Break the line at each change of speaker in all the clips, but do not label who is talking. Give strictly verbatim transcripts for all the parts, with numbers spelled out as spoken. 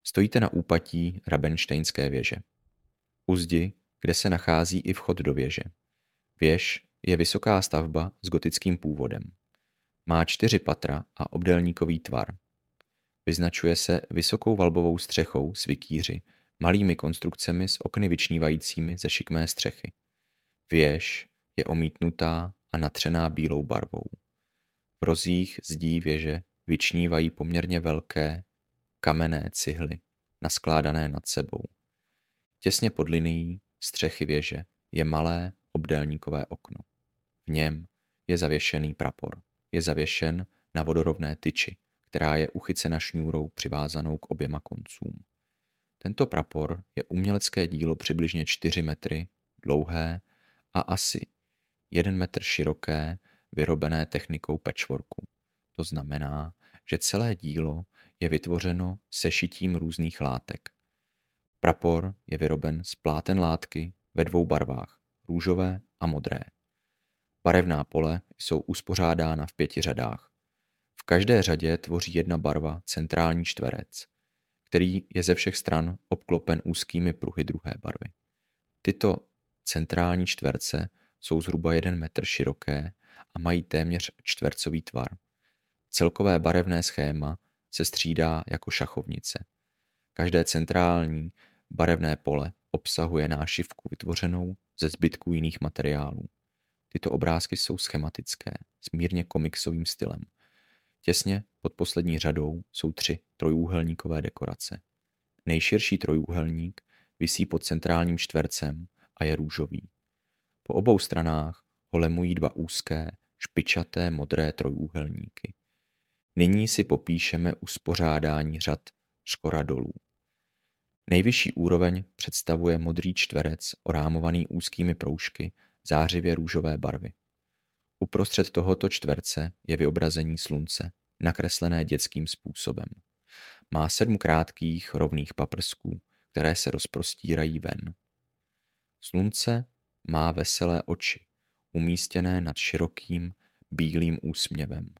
Stojíte na úpatí Rabenštejnské věže. U zdi, kde se nachází i vchod do věže. Věž je vysoká stavba s gotickým původem. Má čtyři patra a obdélníkový tvar. Vyznačuje se vysokou valbovou střechou s vikýři, malými konstrukcemi s okny vyčnívajícími ze šikmé střechy. Věž je omítnutá a natřená bílou barvou. V rozích zdí věže vyčnívají poměrně velké kamenné cihly, naskládané nad sebou. Těsně pod linií střechy věže je malé obdélníkové okno. V něm je zavěšený prapor. Je zavěšen na vodorovné tyči, která je uchycena šňůrou přivázanou k oběma koncům. Tento prapor je umělecké dílo přibližně čtyři metry dlouhé a asi jeden metr široké, vyrobené technikou patchworku. To znamená, že celé dílo je vytvořeno sešitím různých látek. Prapor je vyroben z pláten látky ve dvou barvách, růžové a modré. Barevná pole jsou uspořádána v pěti řadách. V každé řadě tvoří jedna barva centrální čtverec, který je ze všech stran obklopen úzkými pruhy druhé barvy. Tyto centrální čtverce jsou zhruba jeden metr široké a mají téměř čtvercový tvar. Celkové barevné schéma se střídá jako šachovnice. Každé centrální barevné pole obsahuje nášivku vytvořenou ze zbytků jiných materiálů. Tyto obrázky jsou schematické, s mírně komiksovým stylem. Těsně pod poslední řadou jsou tři trojúhelníkové dekorace. Nejširší trojúhelník visí pod centrálním čtvercem a je růžový. Po obou stranách ho lemují dva úzké, špičaté modré trojúhelníky. Nyní si popíšeme uspořádání řad škora dolů. Nejvyšší úroveň představuje modrý čtverec orámovaný úzkými proužky zářivě růžové barvy. Uprostřed tohoto čtverce je vyobrazení slunce, nakreslené dětským způsobem. Má sedm krátkých rovných paprsků, které se rozprostírají ven. Slunce má veselé oči, umístěné nad širokým bílým úsměvem.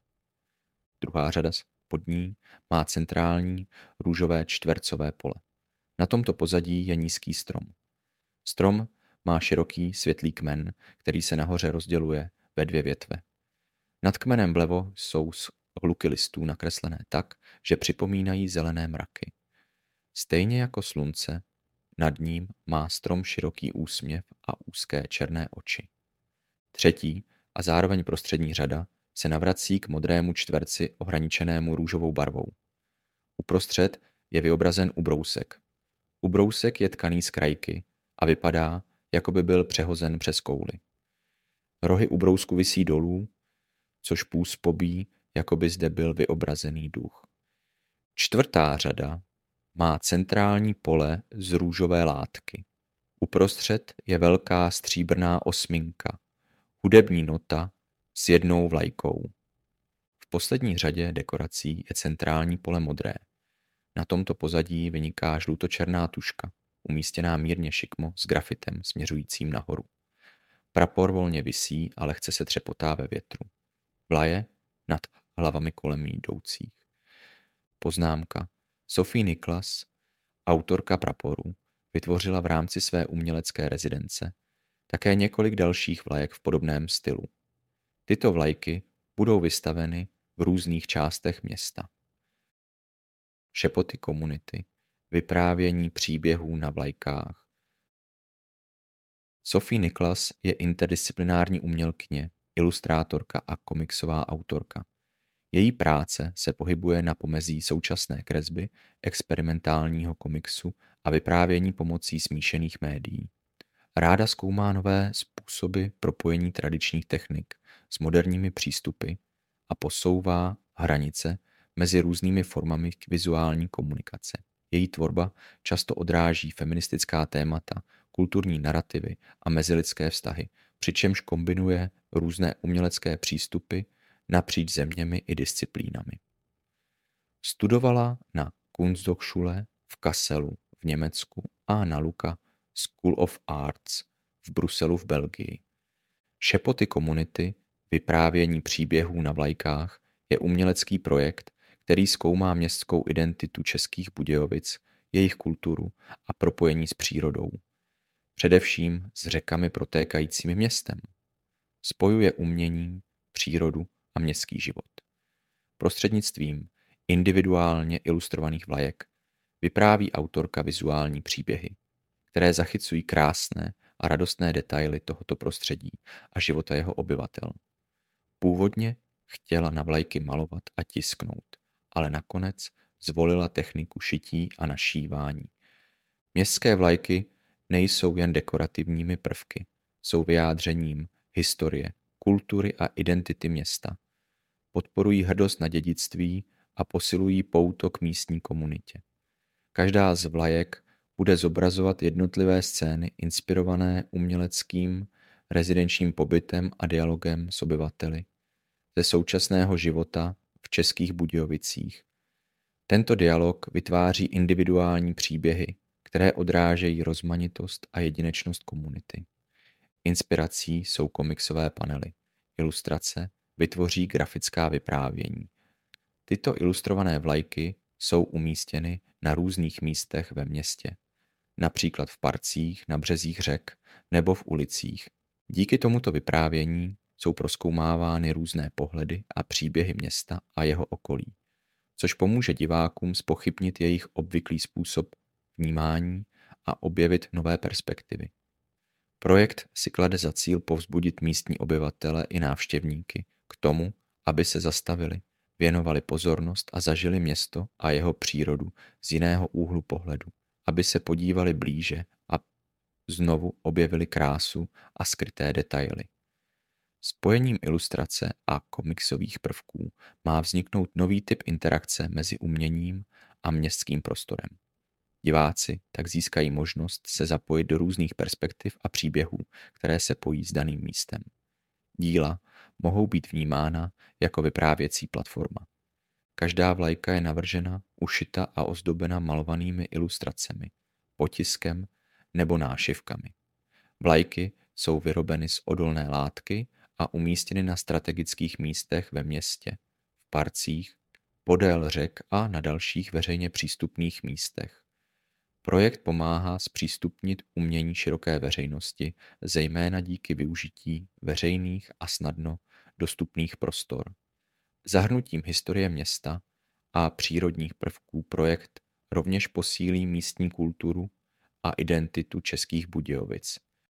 Druhá řada pod ní má centrální růžové čtvercové pole. Na tomto pozadí je nízký strom. Strom má široký světlý kmen, který se nahoře rozděluje ve dvě větve. Nad kmenem vlevo jsou hluky listů nakreslené tak, že připomínají zelené mraky. Stejně jako slunce, nad ním má strom široký úsměv a úzké černé oči. Třetí a zároveň prostřední řada se navrací k modrému čtverci ohraničenému růžovou barvou. Uprostřed je vyobrazen ubrousek. Ubrousek je tkaný z krajky a vypadá, jako by byl přehozen přes kouli. Rohy ubrousku visí dolů, což působí, jako by zde byl vyobrazený duch. Čtvrtá řada má centrální pole z růžové látky. Uprostřed je velká stříbrná osminka, hudební nota s jednou vlajkou. V poslední řadě dekorací je centrální pole modré. Na tomto pozadí vyniká žlutočerná tuška, umístěná mírně šikmo s grafitem směřujícím nahoru. Prapor volně visí a lehce se třepotá ve větru. Vlaje nad hlavami kolem jdoucích. Poznámka. Sophie Nicholas, autorka praporu, vytvořila v rámci své umělecké rezidence také několik dalších vlajek v podobném stylu. Tyto vlajky budou vystaveny v různých částech města. Šepoty komunity, vyprávění příběhů na vlajkách. Sophie Nicholas je interdisciplinární umělkyně, ilustrátorka a komiksová autorka. Její práce se pohybuje na pomezí současné kresby, experimentálního komiksu a vyprávění pomocí smíšených médií. Ráda zkoumá nové způsoby propojení tradičních technik s moderními přístupy a posouvá hranice mezi různými formami vizuální komunikace. Její tvorba často odráží feministická témata, kulturní narrativy a mezilidské vztahy, přičemž kombinuje různé umělecké přístupy napříč zeměmi i disciplínami. Studovala na Kunsthochschule v Kasselu v Německu a na Luca School of Arts v Bruselu v Belgii. Šepoty komunity, vyprávění příběhů na vlajkách je umělecký projekt, který zkoumá městskou identitu Českých Budějovic jejich kulturu a propojení s přírodou, především s řekami protékajícími městem. Spojuje umění, přírodu a městský život. Prostřednictvím individuálně ilustrovaných vlajek vypráví autorka vizuální příběhy, které zachycují krásné a radostné detaily tohoto prostředí a života jeho obyvatel. Původně chtěla na vlajky malovat a tisknout, ale nakonec zvolila techniku šití a našívání. Městské vlajky nejsou jen dekorativními prvky, jsou vyjádřením historie, kultury a identity města. Podporují hrdost na dědictví a posilují pouto k místní komunitě. Každá z vlajek bude zobrazovat jednotlivé scény inspirované uměleckým rezidenčním pobytem a dialogem s obyvateli ze současného života v Českých Budějovicích. Tento dialog vytváří individuální příběhy, které odrážejí rozmanitost a jedinečnost komunity. Inspirací jsou komiksové panely, ilustrace vytvoří grafická vyprávění. Tyto ilustrované vlajky jsou umístěny na různých místech ve městě, například v parcích, na březích řek nebo v ulicích. Díky tomuto vyprávění jsou prozkoumávány různé pohledy a příběhy města a jeho okolí, což pomůže divákům zpochybnit jejich obvyklý způsob vnímání a objevit nové perspektivy. Projekt si klade za cíl povzbudit místní obyvatele i návštěvníky k tomu, aby se zastavili, věnovali pozornost a zažili město a jeho přírodu z jiného úhlu pohledu, aby se podívali blíže a znovu objevili krásu a skryté detaily. Spojením ilustrace a komiksových prvků má vzniknout nový typ interakce mezi uměním a městským prostorem. Diváci tak získají možnost se zapojit do různých perspektiv a příběhů, které se pojí s daným místem. Díla mohou být vnímána jako vyprávěcí platforma. Každá vlajka je navržena, ušita a ozdobena malovanými ilustracemi, potiskem nebo nášivkami. Vlajky jsou vyrobeny z odolné látky a umístěny na strategických místech ve městě, v parcích, podél řek a na dalších veřejně přístupných místech. Projekt pomáhá zpřístupnit umění široké veřejnosti, zejména díky využití veřejných a snadno dostupných prostor. Zahrnutím historie města a přírodních prvků projekt rovněž posílí místní kulturu a identitu Českých Budějovic.